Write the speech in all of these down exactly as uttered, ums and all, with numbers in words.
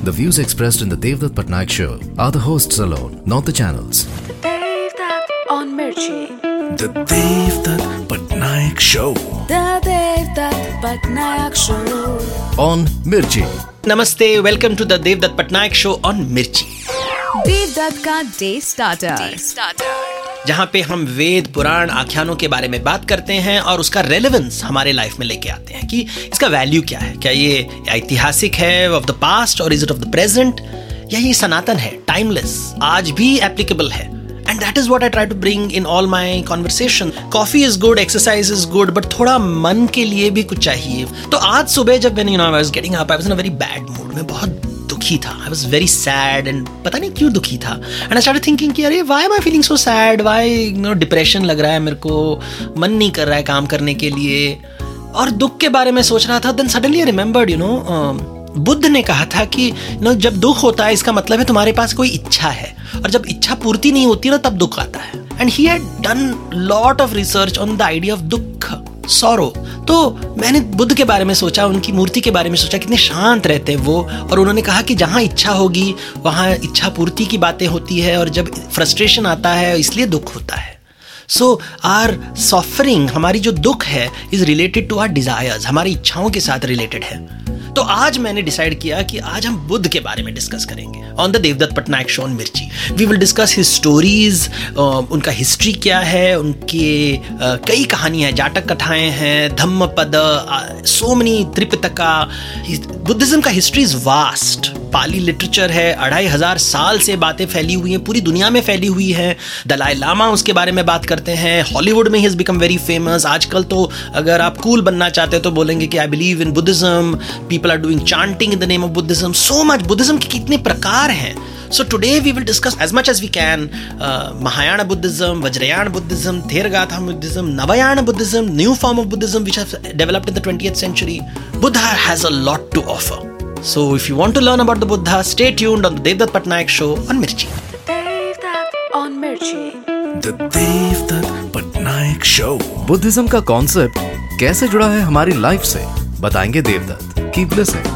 The views expressed in the Devdutt Patnaik show are the hosts alone, not the channels. Devdutt on Mirchi. The Devdutt Patnaik show. The Devdutt Patnaik show on Mirchi. नमस्ते, welcome to the Devdutt Patnaik show on Mirchi. Devdutt का day starter, जहाँ पे हम वेद पुराण आख्यानों के बारे में बात करते हैं और उसका रेलेवेंस हमारे लाइफ में लेके आते हैं कि इसका वैल्यू क्या है। क्या ये ऐतिहासिक है ऑफ द पास्ट और is it of the present, या ये सनातन है, टाइमलेस, आज भी एप्लीकेबल है। And that is what I try to bring in all my conversation. Coffee is good, exercise is good, but थोड़ा मन के लिए भी कुछ चाहिए। तो आज सुबह जब when you know I was getting up, I was in a very bad mood. मैं बहुत दुखी था। I was very sad and पता नहीं क्यों दुखी था। And I started thinking कि अरे why am I feeling so sad? Why you know depression लग रहा है मेरे को, मन नहीं कर रहा है काम करने के लिए, और दुख के बारे में सोच रहा था। Then suddenly I remembered, you know, uh, Buddha ने कहा था कि नो जब दुख होता है इसका मतलब है तुम्हारे पास कोई इच्छा है, और जब इच्छा पूर्ति नहीं होती ना तब दुख आता है। And he had done lot of research on the idea of दुख, सॉरो। तो मैंने बुद्ध के बारे में सोचा, उनकी मूर्ति के बारे में सोचा, कितने शांत रहते हैं वो। और उन्होंने कहा कि जहाँ इच्छा होगी वहाँ इच्छा पूर्ति की बातें होती है, और जब फ्रस्ट्रेशन आता है इसलिए दुख होता है। सो आर सफरिंग, हमारी जो दुख है, is related to our desires, हमारी इच्छाओं के साथ रिलेटेड है। तो आज मैंने डिसाइड किया कि आज हम बुद्ध के बारे में डिस्कस करेंगे on the Devdutt Patnaik show on Mirchi. We will discuss his stories, उनका हिस्ट्री क्या है, उनके uh, कई कहानियां हैं, जाटक कथाएं हैं, Dhammapada, so many, Tripitaka. Buddhism का history is vast, Pali literature है, अढ़ाई हजार साल से बातें फैली हुई हैं, पूरी दुनिया में फैली हुई है। दलाई लामा उसके बारे में बात करते हैं, हॉलीवुड में he has become very famous. आजकल तो अगर आप कूल बनना चाहते हो तो बोलेंगे कि I believe in Buddhism, people are doing chanting in the name of Buddhism, so much. Buddhism के कितने प्रकार हैं। So today we will discuss as much as we can uh, Mahayana Buddhism, Vajrayana Buddhism, Theravada Buddhism, Navayana Buddhism, new form of Buddhism which has developed in the twentieth century. Buddha has a lot to offer. So if you want to learn about the Buddha, stay tuned on the Devdutt Patnaik show on Mirchi. Devdutt on Mirchi. The Devdutt Patnaik show. Buddhism का concept कैसे जुड़ा है हमारी life से, बताएंगे Devdutt. Keep listening.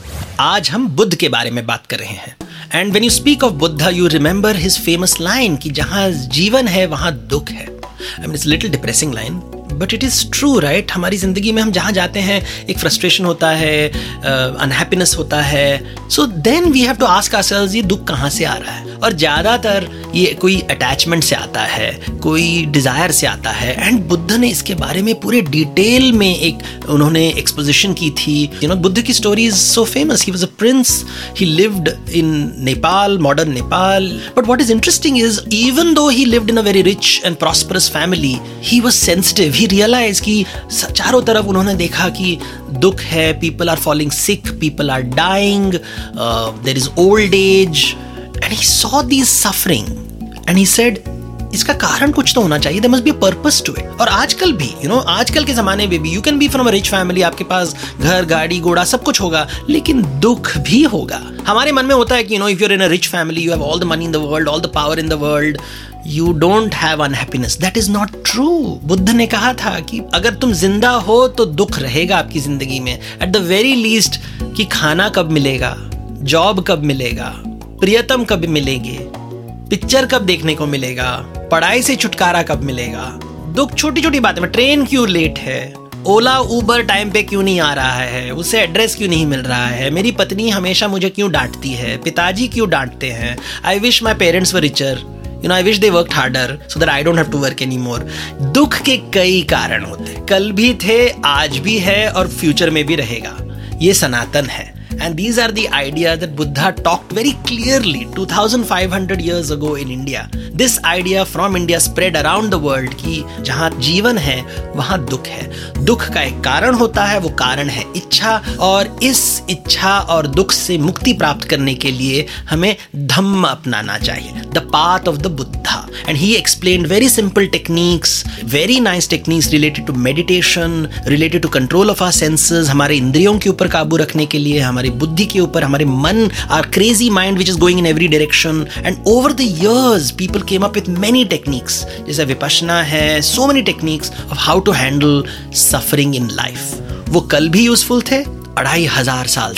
आज हम बुद्ध के बारे में बात कर रहे हैं। And when you speak of Buddha you remember his famous line कि जहाँ जीवन है वहाँ दुख है। I mean it's little depressing line, but it is true, right. हमारी ज़िंदगी में हम जहाँ जाते हैं एक फ्रस्ट्रेशन होता है, अनहैप्पीनेस uh, होता है। So then we have to ask ourselves ये दुख कहाँ से आ रहा है। और ज़्यादातर ये कोई अटैचमेंट से आता है, कोई डिज़ायर से आता है। एंड बुद्ध ने इसके बारे में पूरे डिटेल में एक उन्होंने एक्सपोजिशन की थी। यू नो बुद्ध की story is so famous. He was a prince, he lived in Nepal, modern Nepal. But what is interesting is even though he lived in a very rich and prosperous family, he was sensitive. He realize कि चारों तरफ उन्होंने देखा कि दुख है, people are falling sick, people are dying, there is old age, and he saw this suffering and he said इसका कारण कुछ तो होना चाहिए, there must be a purpose to it. और आजकल भी यू नो आजकल के जमाने में भी you can be from a rich family, आपके पास घर, गाड़ी, घोड़ा सब कुछ होगा, लेकिन दुख भी होगा। हमारे मन में होता है कि you know if you are in a rich family, you have all the money in the world, all the power in the world, you don't have unhappiness. That is not true. Buddha ने कहा था कि अगर तुम जिंदा हो तो दुख रहेगा आपकी जिंदगी में, एट द वेरी लीस्ट, कि खाना कब मिलेगा, जॉब कब मिलेगा, प्रियतम कब मिलेंगे, पिक्चर कब देखने को मिलेगा, पढ़ाई से छुटकारा कब मिलेगा। दुख छोटी छोटी बातें में, ट्रेन क्यों लेट है, ओला उबर टाइम पे क्यों नहीं आ रहा है, उसे एड्रेस क्यों नहीं मिल रहा है, मेरी पत्नी हमेशा मुझे क्यों डांटती है, पिताजी क्यों डांटते हैं, I wish my parents were richer, you know I wish they worked harder so that I don't have to work anymore. दुख के कई कारण होते हैं, कल भी थे, आज भी है और फ्यूचर में भी रहेगा। ये सनातन है। And these are the ideas that Buddha talked very clearly two thousand five hundred years ago in India. This idea from India spread around the world कि जहाँ जीवन है वहाँ दुख है। दुख का एक कारण होता है, वो कारण है इच्छा, और इस इच्छा और दुख से मुक्ति प्राप्त करने के लिए हमें धम्म अपनाना चाहिए, the path of the Buddha. And he explained very simple techniques, very nice techniques related to meditation, related to control of our senses, हमारे इंद्रियों के ऊपर काबू रखने के लिए, हमारी बुद्धि के ऊपर, हमारे मन, our crazy mind which is going in every direction. And over the years people came up with many techniques, जैसे विपश्यना है, so many techniques of how to handle suffering in life. वो कल भी यूजफुल थे, अढ़ाई हजार साल से,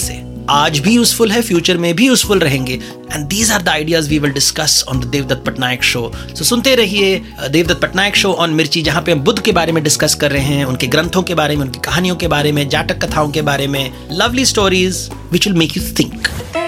आज भी यूजफुल है, फ्यूचर में भी यूजफुल रहेंगे. And these are the ideas we will discuss on the Devdutt Patnaik show. So सुनते रहिए देवदत्त पटनायक शो ऑन मिर्ची, जहां पे हम बुद्ध के बारे में डिस्कस कर रहे हैं, उनके ग्रंथों के बारे में, उनकी कहानियों के बारे में, जाटक कथाओं के बारे में, lovely stories which will make you think.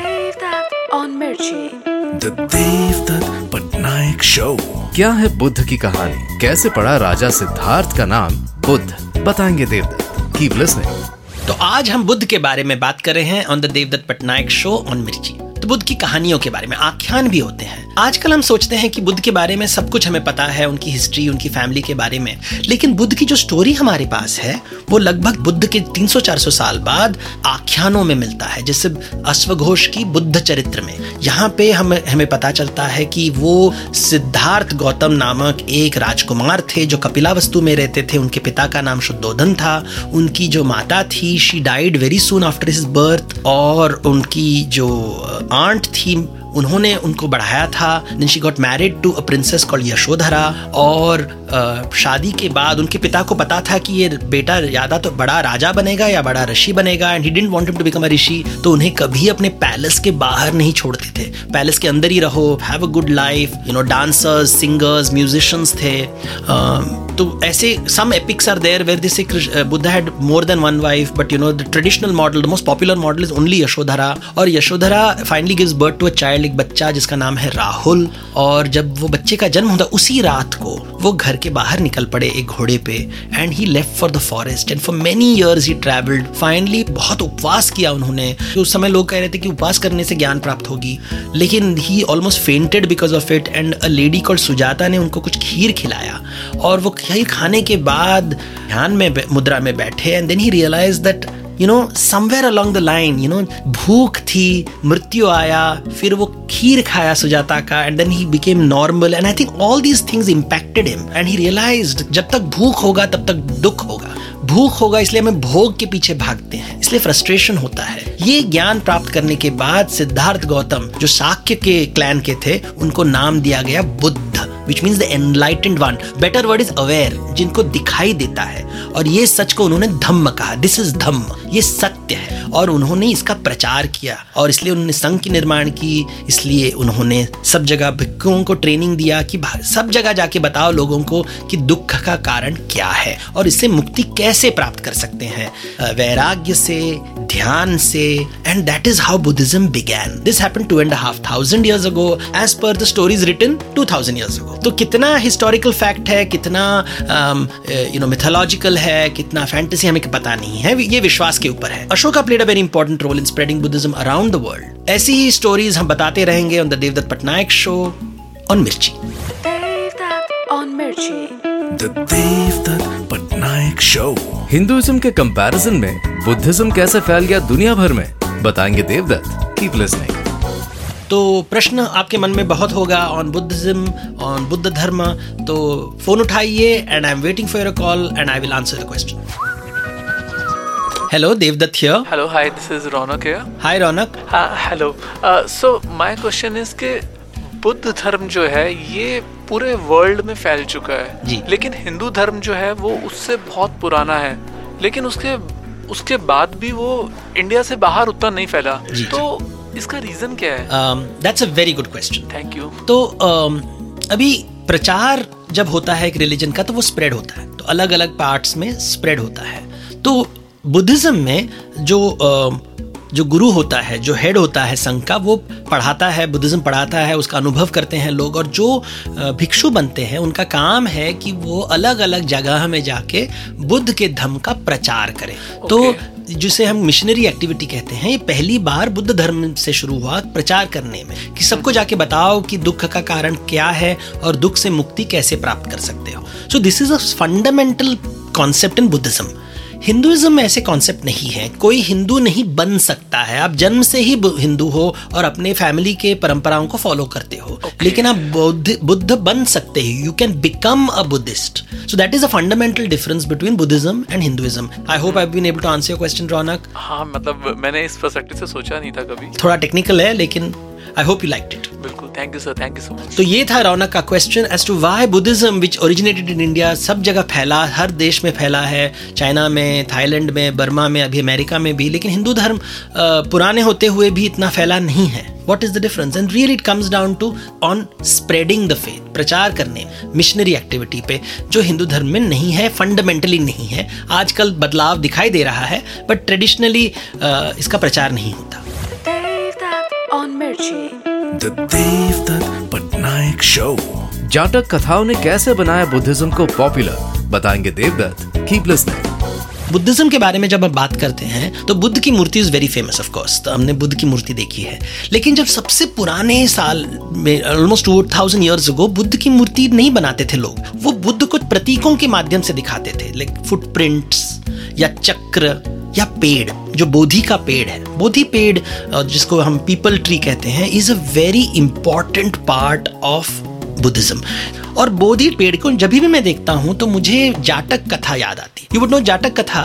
Devdutt on Mirchi. The Devdutt Patnaik Show. क्या है बुद्ध की कहानी, कैसे पड़ा राजा सिद्धार्थ का नाम बुद्ध, बताएंगे देवदत्त. Keep listening. तो आज हम बुद्ध के बारे में बात कर रहे हैं on the Devdutt Patnaik show on Mirchi. तो बुद्ध की कहानियों के बारे में, आख्यान भी होते हैं. आजकल हम सोचते हैं कि बुद्ध के बारे में सब कुछ हमें पता है, उनकी हिस्ट्री, उनकी फैमिली के बारे में, लेकिन बुद्ध की जो स्टोरी हमारे पास है वो लगभग बुद्ध के तीन सौ चार सौ साल बाद आख्यानों में मिलता है. जैसे अश्वघोष की बुद्ध चरित्र में यहाँ पे हम हमें पता चलता है कि वो सिद्धार्थ गौतम नामक एक राजकुमार थे जो कपिलावस्तु में रहते थे. उनके पिता का नाम शुद्धोधन था. उनकी जो माता थी, she died very soon after his birth. और उनकी जो आंट थी, उन्होंने उनको बढ़ाया था. Then she got married to a princess called Yashodhara. और uh, शादी के बाद उनके पिता को पता था कि ये बेटा ज्यादा तो बड़ा राजा बनेगा या बड़ा ऋषि बनेगा, and he didn't want him to become a rishi. तो उन्हें कभी अपने पैलेस के बाहर नहीं छोड़ते थे. पैलेस के अंदर ही रहो, have a good life, you know, dancers, singers, musicians थे. uh, तो ऐसे some epics are there where they say uh, Buddha had more than one wife, but you know the traditional model, the most popular model is only Yashodhara. और Yashodhara finally gives birth to a child, एक बच्चा जिसका नाम है राहुल. और जब वो बच्चे का जन्म होता, उसी रात को वो घर के बाहर निकल पड़े एक घोड़े पे, and he left for the forest, and for many years he travelled. Finally बहुत उपवास किया उन्होंने. उस समय लोग कह रहे थे कि उपवास करने से ज्ञान प्राप्त होगी, लेकिन he almost fainted because of it. And a lady called Sujata ने उनको कुछ खीर खिलाया, और वो खीर खाने के बाद ध्यान में मुद्रा में बैठे. And then he realize that you know somewhere along the line, you know भूख थी, मृत्यु आया, फिर वो खीर खाया सुजाता का, and then he became normal. And I think all these things impacted him, and he realized जब तक भूख होगा तब तक दुख होगा. भूख होगा इसलिए हमें भोग के पीछे भागते हैं, इसलिए फ्रस्ट्रेशन होता है. ये ज्ञान प्राप्त करने के बाद सिद्धार्थ गौतम, जो शाक्य के क्लैन के थे, उनको नाम दिया गया Buddha, which means the enlightened one. Better word is aware, जिनको दिखाई देता है. और ये सच को उन्होंने धम्म कहा. This is धम्म, ये सत्य है. और उन्होंने इसका प्रचार किया, और इसलिए उन्होंने संघ की निर्माण की. इसलिए उन्होंने सब जगह भिक्षुओं को ट्रेनिंग दिया कि सब जगह जाके बताओ लोगों को कि दुख का कारण क्या है और इससे मुक्ति कैसे प्राप्त कर सकते हैं, वैराग्य से, ध्यान से. And that is how Buddhism began. This happened two and half thousand years ago as per the stories written two thousand years ago. तो कितना हिस्टोरिकल फैक्ट है, कितना यू नो मिथोलॉजिकल है, कितना फैंटेसी, हमें पता नहीं है. ये विश्वास के ऊपर है. Ashoka played a very important role in spreading Buddhism around the world. ऐसी ही स्टोरीज हम बताते रहेंगे on the Devdutt Patnaik show on Mirchi. Devdutt on Mirchi. The Devdutt Patnaik Show. Hinduism के कंपैरिजन में बुद्धिज्म कैसे फैल गया दुनिया भर में, बताएंगे देवदत्त. Keep listening. तो प्रश्न आपके मन में बहुत होगा ऑन बुद्धिज्म, ऑन बुद्ध धर्म. तो फोन उठाइए, and I am waiting for your call, and I will answer the question. Hello, Devdutt here. Hello, hi, this is Ronak here. Hi, Ronak. Uh, hello. Uh, so, my question is कि बुद्ध धर्म जो है ये पूरे world में फैल चुका है जी. लेकिन हिंदू धर्म जो है वो उससे बहुत पुराना है, लेकिन उसके उसके बाद भी वो इंडिया से बाहर उतना नहीं फैला. तो इसका रीजन क्या है? That's a very good question. Thank you. तो um, अभी प्रचार जब होता है एक रिलीजन का, तो वो स्प्रेड होता है, तो अलग अलग पार्ट्स में स्प्रेड होता है. तो बुद्धिज्म में जो uh, जो गुरु होता है, जो हेड होता है संघ का, वो पढ़ाता है, बुद्धिज्म पढ़ाता है, उसका अनुभव करते हैं लोग. और जो भिक्षु बनते हैं उनका काम है कि वो अलग अलग जगह में जाके बुद्ध के धर्म का प्रचार करें. okay. तो जिसे हम मिशनरी एक्टिविटी कहते हैं, ये पहली बार बुद्ध धर्म से शुरू हुआ प्रचार करने में, कि सबको जाके बताओ कि दुख का कारण क्या है और दुख से मुक्ति कैसे प्राप्त कर सकते हो. So this is a fundamental concept in Buddhism. Hinduism में ऐसे कॉन्सेप्ट नहीं है. कोई हिंदू नहीं बन सकता है. आप जन्म से ही हिंदू हो और अपने फैमिली के परंपराओं को फॉलो करते हो. okay. लेकिन आप बुद्ध बुद्ध बन सकते हो. You can become a Buddhist. So that is a fundamental difference between Buddhism and Hinduism. I hope I have been able to answer your question, Raunak. हाँ, मतलब मैंने इस पर्सपेक्टिव से सोचा नहीं था कभी. थोड़ा टेक्निकल है, लेकिन I hope you liked it. बिल्कुल, thank you sir, thank you so much. तो ये था रौनक का question as to why Buddhism which originated in India सब जगह फैला, हर देश में फैला है, चाइना में, थाईलैंड में, बर्मा में, अभी अमेरिका में भी, लेकिन हिंदू धर्म पुराने होते हुए भी इतना फैला नहीं है। What is the difference? And really it comes down to on spreading the faith, प्रचार करने, मिशनरी एक्टिविटी पे, जो हिंदू धर्म में नहीं है, फंडामेंटली नहीं है। आजकल बदलाव दिखाई दे रहा है, बट ट्रेडिशनली इसका प्रचार नहीं होता। Devdutt on Mirchi. The Devdutt Patnaik Show. जाटक कथाओं ने कैसे बनाया बुद्धिज्म को पॉपुलर, बताएंगे देवदत्त। Keep listening. बुद्धिज्म के बारे में जब हम बात करते हैं तो बुद्ध की मूर्ति is very famous of course, तो हमने बुद्ध की मूर्ति देखी है। लेकिन जब सबसे पुराने साल में almost two thousand years ago Buddha की मूर्ति नहीं बनाते थे लोग, वो बुद्ध को प्रतीकों के माध्यम से दिखाते थे, लाइक फुटप्रिंट्स या चक्र या पेड़, जो बोधि का पेड़ है। बोधि पेड़ जिसको हम पीपल ट्री कहते हैं is a very important part of Buddhism. और बोधि पेड़ को जब भी मैं देखता हूं तो मुझे जाटक कथा याद आती। यू वुड नो जाटक कथा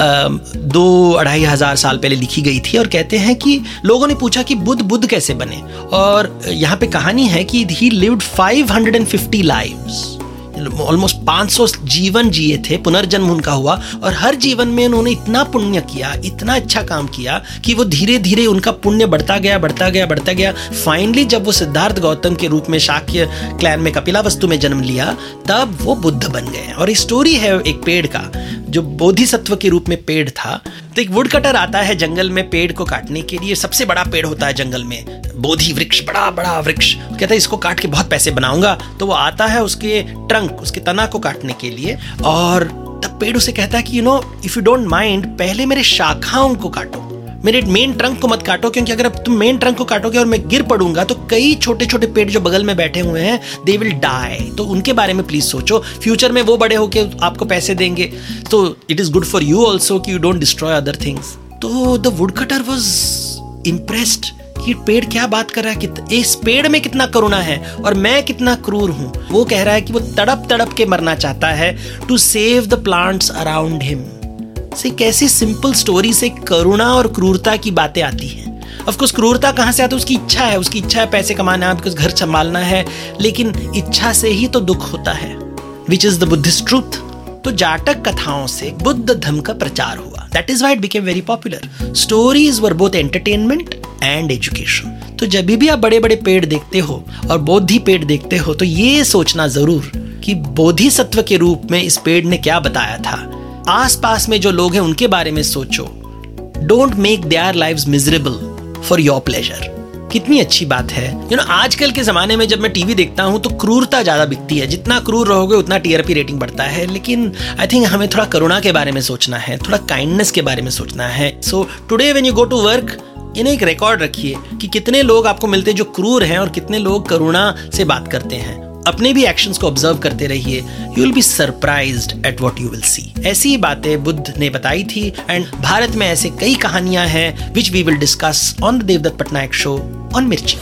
दो अढ़ाई हजार साल पहले लिखी गई थी और कहते हैं कि लोगों ने पूछा कि बुद्ध बुद्ध कैसे बने, और यहाँ पे कहानी है कि he lived five hundred fifty lives, almost पाँच सौ जीवन जिए थे, पुनर्जन्म उनका हुआ, और हर जीवन में उन्होंने इतना पुण्य किया, इतना अच्छा काम किया कि वो धीरे धीरे उनका पुण्य बढ़ता गया बढ़ता गया बढ़ता गया। फाइनली जब वो सिद्धार्थ गौतम के रूप में शाक्य क्लैन में कपिलावस्तु में जन्म लिया, तब वो बुद्ध बन गए। और स्टोरी है एक पेड़ का जो बोधिसत्व के रूप में पेड़ था। तो एक वुड कटर आता है जंगल में पेड़ को काटने के लिए, सबसे बड़ा पेड़ होता है जंगल में, बोधि वृक्ष, बड़ा बड़ा वृक्ष, कहता है इसको काट के बहुत पैसे बनाऊंगा। तो वो आता है उसके ट्रंक, उसके तना को काटने के लिए, और तब पेड़ उसे कहता है कि you know if you don't mind, पहले मेरे शाखाओं को काटो, मेरे मेन ट्रंक को मत काटो, क्योंकि अगर अब तुम मेन ट्रंक को काटोगे और मैं गिर पड़ूंगा तो कई छोटे छोटे पेड़ जो बगल में बैठे हुए हैं दे विल डाई। तो उनके बारे में प्लीज सोचो, फ्यूचर में वो बड़े होके आपको पैसे देंगे, तो it is good for you also कि you don't destroy other things. तो the wood cutter was impressed कि पेड़ क्या बात कर रहा है, कि इस पेड़ में कितना करुणा है और मैं कितना क्रूर हूं। वो कह रहा है कि वो तड़प तड़प के मरना चाहता है to save the plants around him. से कैसी सिंपल स्टोरी से करुणा और क्रूरता की बातें आती हैं। ऑफ कोर्स क्रूरता कहां से आती है, उसकी इच्छा है, उसकी इच्छा है पैसे कमाना, बिकॉज घर संभालना है, लेकिन इच्छा से ही तो दुख होता है, which is the Buddhist truth. तो जाटक कथाओं से बुद्ध धर्म का प्रचार हुआ, that is why it became very popular. Stories were both entertainment and education. तो जब भी आप बड़े बड़े पेड़ देखते हो और बोधि पेड़ देखते हो तो ये सोचना जरूर कि बोधिसत्व के रूप में इस पेड़ ने क्या बताया था। आसपास में जो लोग हैं उनके बारे में सोचो, don't make their lives miserable for your pleasure. कितनी अच्छी बात है। यू नो आजकल के जमाने में जब मैं टीवी देखता हूं तो क्रूरता ज्यादा बिकती है, जितना क्रूर रहोगे उतना टीआरपी रेटिंग बढ़ता है, लेकिन आई थिंक हमें थोड़ा करुणा के बारे में सोचना है, थोड़ा काइंडनेस के बारे में सोचना है। So today when you go to work, इन्हें एक रिकॉर्ड रखिए कि कितने लोग आपको मिलते हैं जो क्रूर हैं और कितने लोग करुणा से बात करते हैं। अपने भी एक्शंस को ऑब्जर्व करते रहिए, you will be surprised at what you will see. ऐसी ही बातें बुद्ध ने बताई थी, एंड भारत में ऐसे कई कहानियां हैं which we will discuss on the Devdutt Patnaik show on Mirchi.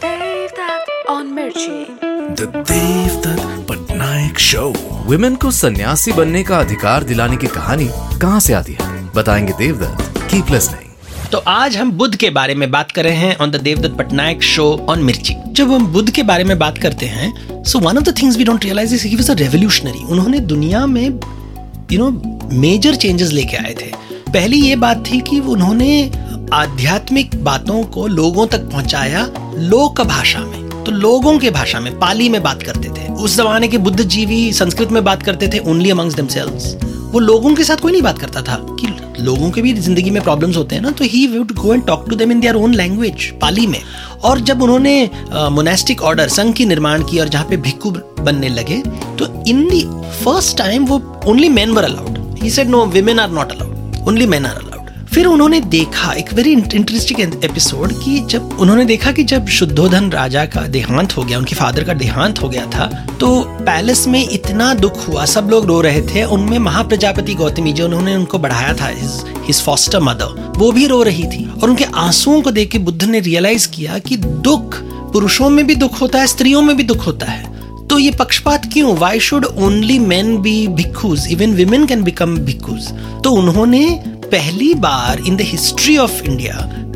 Devdutt on Mirchi. The Devdutt Patnaik Show. Women को सन्यासी बनने का अधिकार दिलाने की कहानी कहां से आती है, बताएंगे देवदत्त। Keep listening. तो आज हम बुद्ध के बारे में बात कर रहे हैं on the Devdutt Patnaik show on Mirchi. जब हम बुद्ध के बारे में बात करते हैं, so one of the things we don't realize is he was a revolutionary. उन्होंने दुनिया में यू नो मेजर चेंजेस लेके आए थे। पहली ये बात थी कि उन्होंने आध्यात्मिक बातों को लोगों तक पहुंचाया लोक भाषा में, तो लोगों के भाषा में, पाली में बात करते थे। उस जमाने के बुद्धिजीवी संस्कृत में बात करते थे, ओनली अमंग्स देमसेल्व्स। वो लोगों के साथ कोई नहीं बात करता था कि लोगों के भी जिंदगी में प्रॉब्लम्स होते हैं ना, तो he would go and talk to them in their own language, Pali में। और जब उन्होंने मोनास्टिक ऑर्डर, संघ की निर्माण की और जहाँ पे भिक्खु बनने लगे, तो इन दी फर्स्ट टाइम वो only men were allowed. He said no, women are not allowed, only men are allowed. फिर उन्होंने देखा एक वेरी इंटरेस्टिंग एपिसोड कि जब उन्होंने देखा कि जब शुद्धोधन राजा का देहांत हो गया, उनके फादर का देहांत हो गया था, तो पैलेस में इतना दुख हुआ, सब लोग रो रहे थे। उनमें महाप्रजापति गौतमी जो उन्होंने उनको बढ़ाया था, हिज फॉस्टर मदर, वो भी रो रही थी। और उनके आंसुओं को देख के बुद्ध ने रियलाइज किया कि दुख पुरुषों में भी दुख होता है, स्त्रियों में भी दुख होता है, तो ये पक्षपात क्यों? Why should only men be bhikkhus, even women can become bhikkhus. तो उन्होंने पहली बार in the history of India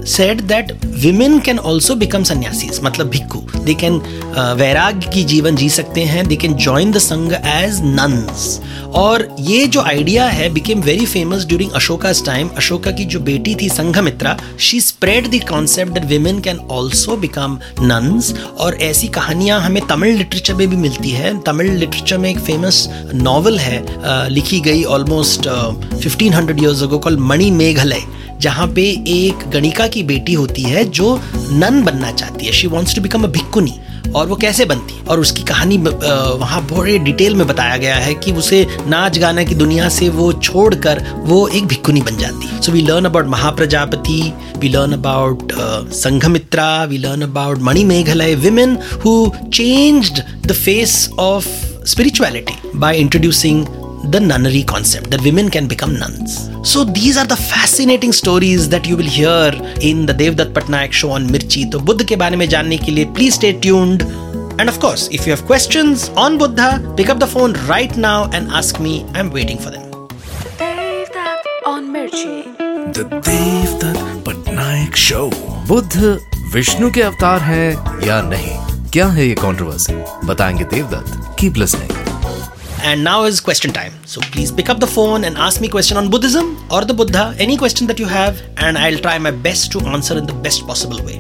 said that women can also become sannyasis, मतलब भिक्खु. They can uh, वैराग्य की जीवन जी सकते हैं. They can join the संघ as nuns. और ये जो आइडिया है became very famous during Ashoka's time. Ashoka की जो बेटी थी Sanghamitra, she spread the concept that women can also become nuns. और ऐसी कहानियाँ हमें तमिल लिटरेचर में भी मिलती है. तमिल लिटरेचर में एक फेमस नॉवल है uh, लिखी गई almost fifteen hundred years ago called Manimekalai, जहाँ पे एक गणिका की बेटी होती है जो नन बनना चाहती है. She wants to become a bhikkhuni. और वो कैसे बनती और उसकी कहानी वहाँ बड़े डिटेल में बताया गया है कि उसे नाच गाना की दुनिया से वो छोड़कर वो एक भिक्खुनी बन जाती है. So we learn about Mahaprajapati, we learn about Sanghamitra, we learn about Manimekalai, women who changed the face of spirituality by introducing the nunnery concept, that women can become nuns. So these are the fascinating stories that you will hear in the Devdutt Patnaik show on Mirchi. तो बुद्ध के बारे में जानने के लिए please stay tuned. And of course, if you have questions on Buddha, pick up the phone right now and ask me. I'm waiting for them. Devdutt on Mirchi. The Devdutt Patnaik Show. Buddha Vishnu के अवतार है या नहीं, क्या है ये controversy, बताएंगे Devdutt. Keep listening. And now is question time. So please pick up the phone and ask me a question on Buddhism or the Buddha, any question that you have, and I'll try my best to answer in the best possible way.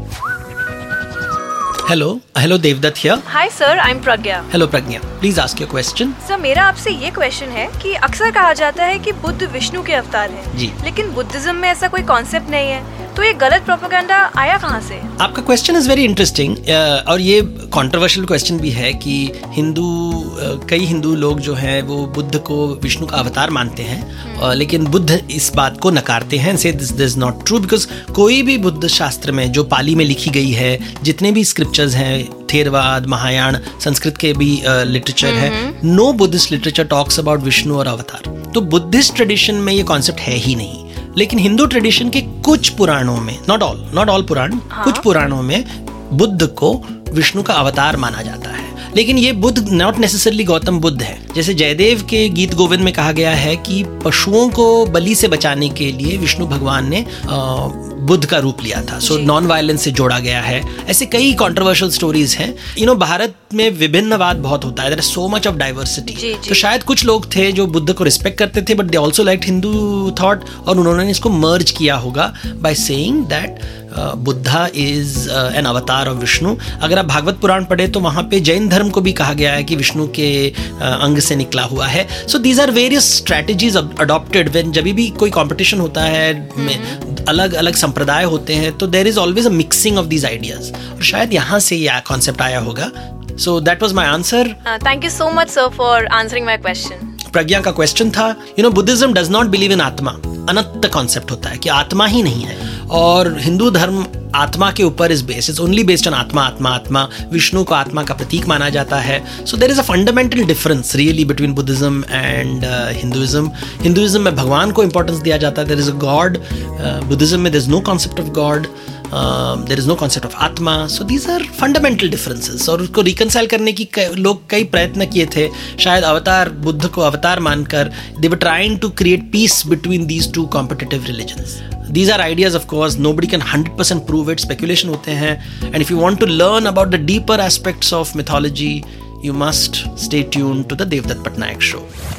Hello, hello Devdutt here. Hi sir, I'm Pragya. Hello Pragya, please ask your question. Sir मेरा आपसे ये question है कि अक्सर कहा जाता है कि बुद्ध विष्णु के अवतार हैं, जी, लेकिन बुद्धिज्म में ऐसा कोई कॉन्सेप्ट नहीं है, तो ये गलत प्रोपेगेंडा आया कहाँ से? आपका क्वेश्चन इज वेरी इंटरेस्टिंग और ये कंट्रोवर्शियल क्वेश्चन भी है कि हिंदू कई हिंदू लोग जो हैं वो बुद्ध को विष्णु का अवतार मानते हैं, लेकिन बुद्ध इस बात को नकारते हैं, say this is not true, because कोई भी बुद्ध शास्त्र में जो पाली में लिखी गई है, जितने भी स्क्रिप्चर्स हैं, थेरवाद, महायान, संस्कृत के भी लिटरेचर है, no Buddhist literature talks about Vishnu और अवतार. तो बुद्धिस्ट ट्रेडिशन में ये कॉन्सेप्ट है ही नहीं. लेकिन हिंदू ट्रेडिशन के कुछ पुराणों में, not all not all Purana, हाँ? कुछ पुराणों में बुद्ध को विष्णु का अवतार माना जाता है. लेकिन ये बुद्ध नॉट नेसेसरली गौतम बुद्ध है. जैसे जयदेव के गीत गोविंद में कहा गया है कि पशुओं को बलि से बचाने के लिए विष्णु भगवान ने बुद्ध का रूप लिया था. सो नॉन वायलेंस से जोड़ा गया है. ऐसे कई कंट्रोवर्शियल स्टोरीज हैं. यू नो भारत में विभिन्नवाद बहुत होता है, there is so much of diversity. तो शायद कुछ लोग थे जो बुद्ध को रिस्पेक्ट करते थे, but they also liked Hindu thought, और उन्होंने इसको मर्ज किया होगा by saying that Buddha is an avatar of Vishnu. अगर आप भागवत पुराण पढ़े तो वहाँ पे जैन धर्म को भी कहा गया है कि विष्णु के uh, अंग से निकला हुआ है. So these are various strategies adopted when जब भी कोई कंपटीशन होता है, अलग अलग संप्रदाय होते हैं, तो there is always a mixing of these ideas, और शायद यहाँ से ये कॉन्सेप्ट आया होगा. So that was my answer. Thank you so much sir for answering my question. Pragya का क्वेश्चन था, you know Buddhism does not believe in atma. अनंत कॉन्सेप्ट होता है कि आत्मा ही नहीं है, और हिंदू धर्म आत्मा के ऊपर is based, is only based on atma atma आत्मा. विष्णु को आत्मा का प्रतीक माना जाता है. So there is a fundamental difference really between Buddhism and Hinduism. Hinduism में भगवान को इंपॉर्टेंस दिया जाता है, there is a god. Buddhism में there is no concept of god, there is no concept of atma. So these are fundamental differences, और उसको reconcile करने की लोग कई प्रयत्न किए थे. शायद अवतार, बुद्ध को अवतार मानकर they were trying to create peace between these two competitive religions. These are ideas, of course. Nobody can one hundred percent prove it. Speculation होते हैं. And if you want to learn about the deeper aspects of mythology, you must stay tuned to the Devdutt Patnaik show.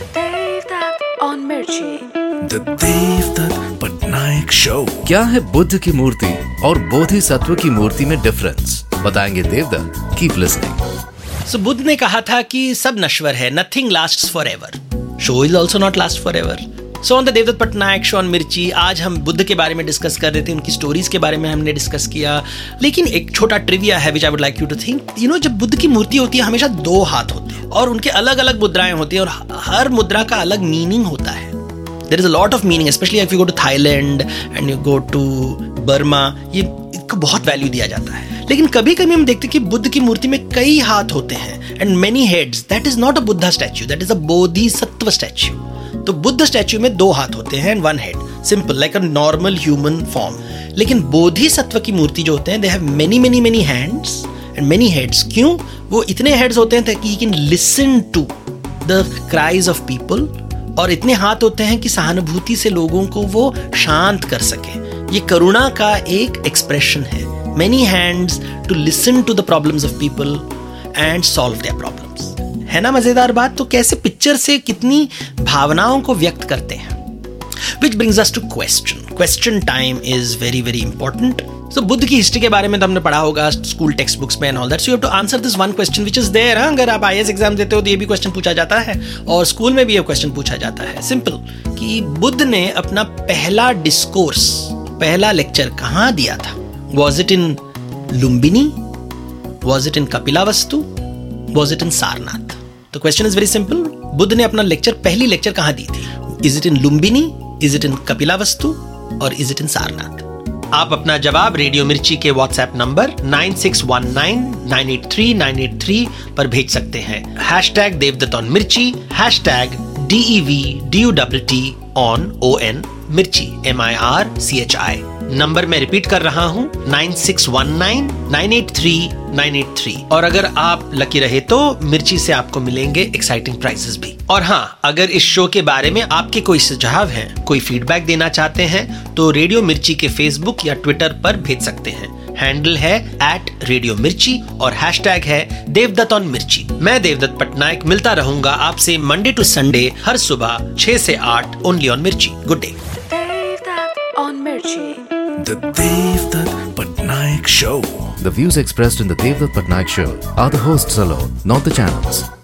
Devdutt on Mirchi. The Devdutt Patnaik Show. क्या है बुद्ध की मूर्ति और बोधिसत्व की मूर्ति में difference, बताएंगे Devdutt. Keep listening. So Buddha ने कहा था कि सब नश्वर है, nothing lasts forever. Show will also not last forever. So on the Devdutt Patnaik show on Mirchi, आज हम बुद्ध के बारे में डिस्कस कर रहे थे, उनकी स्टोरीज के बारे में हमने डिस्कस किया. लेकिन एक छोटा ट्रिविया है which I would like you to think. You know, जब बुद्ध की मूर्ति होती है हमेशा दो हाथ होते हैं, और उनके अलग अलग मुद्राएं होती हैं, और हर मुद्रा का अलग मीनिंग होता है. There is a lot of meaning, specially if you go to Thailand and you go to Burma, ये इसको बहुत वैल्यू दिया जाता है. लेकिन कभी कभी हम देखते हैं कि बुद्ध की मूर्ति में कई हाथ होते हैं, and many heads. That is not a Buddha statue, that is a Bodhisattva statue. तो बुद्ध स्टैच्यू में दो हाथ होते हैं, one head, simple like a normal human form. लेकिन बोधिसत्व की मूर्ति जो होते हैं, they have many many many hands and many heads. क्यों? वो इतने हेड्स होते हैं ताकि you can listen to the cries of people, और इतने हाथ होते हैं कि सहानुभूति से लोगों को वो शांत कर सके. ये करुणा का एक एक्सप्रेशन है. Many hands to listen to the problems of people and solve their problems. है ना मजेदार बात? तो कैसे पिक्चर से कितनी भावनाओं को व्यक्त करते हैं. Which brings us to question. Question time is very very important. So Buddha की हिस्ट्री के बारे में तो हमने पढ़ा होगा स्कूल टेक्स्ट बुक्स में and all that. So you have to answer this one question which is there. हाँ, अगर आप आई ए एस एग्जाम देते हो तो ये भी क्वेश्चन पूछा जाता है और स्कूल में भी ये क्वेश्चन पूछा जाता है. सिंपल कि बुद्ध ने अपना पहला डिस्कोर्स, पहला लेक्चर कहाँ दिया था? Was it in Lumbini? Was it in Kapilavastu? Was it in Sarnath? The question is very simple. Buddha ने अपना लेक्चर, पहली लेक्चर कहाँ दी थी? Is it in Lumbini? Is it in Kapilavastu? और is it in Sarnath? आप अपना जवाब radio Mirchi के WhatsApp number nine six one nine nine eight three nine eight three पर भेज सकते हैं. Hashtag Devdutt on Mirchi, hashtag D E V D U W T on O N Mirchi, M I R C H I. Number मैं repeat कर रहा हूं nine six one nine nine eight three nine eight three. और अगर आप lucky रहे तो मिर्ची से आपको मिलेंगे एक्साइटिंग प्राइजेस भी. और हाँ, अगर इस शो के बारे में आपके कोई सुझाव हैं, कोई फीडबैक देना चाहते हैं तो रेडियो मिर्ची के फेसबुक या ट्विटर पर भेज सकते हैं. हैंडल है एट रेडियो मिर्ची और हैशटैग है देवदत्त ऑन मिर्ची. मैं देवदत्त पटनायक मिलता रहूंगा आपसे मंडे टू संडे हर सुबह छह से आठ only on Mirchi. Good day. Devdutt on Mirchi. The Devdutt Patnaik Show. The views expressed in the Devdutt Patnaik Show are the hosts alone, not the channels.